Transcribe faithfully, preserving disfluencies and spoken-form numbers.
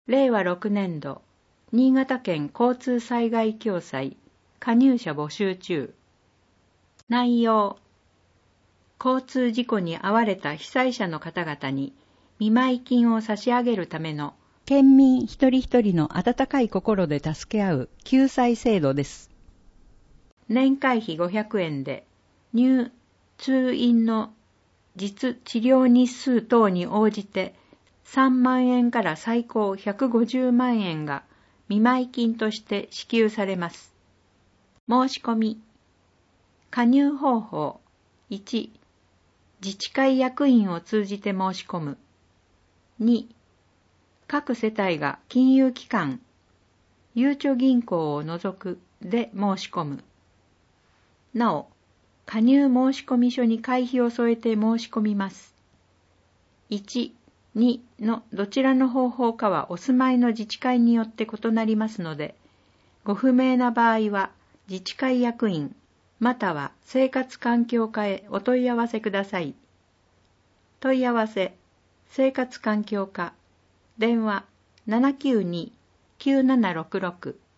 れいわろくねんど、新潟県交通災害共済加入者募集中。内容、交通事故に遭われた被災者の方々に見舞金を差し上げるための県民一人一人の温かい心で助け合う救済制度です。年会費ごひゃくえんで入通院の実治療日数等に応じてさんまんえんから最高ひゃくごじゅうまんえんが見舞金として支給されます。申し込み。加入方法。いち、自治会役員を通じて申し込む。に、各世帯が金融機関、ゆうちょ銀行を除くで申し込む。なお、加入申込書に会費を添えて申し込みます。いち、にのどちらの方法かはお住まいの自治会によって異なりますので、ご不明な場合は自治会役員または生活環境課へお問い合わせください。問い合わせ、生活環境課、電話 ななきゅうに きゅうななろくろく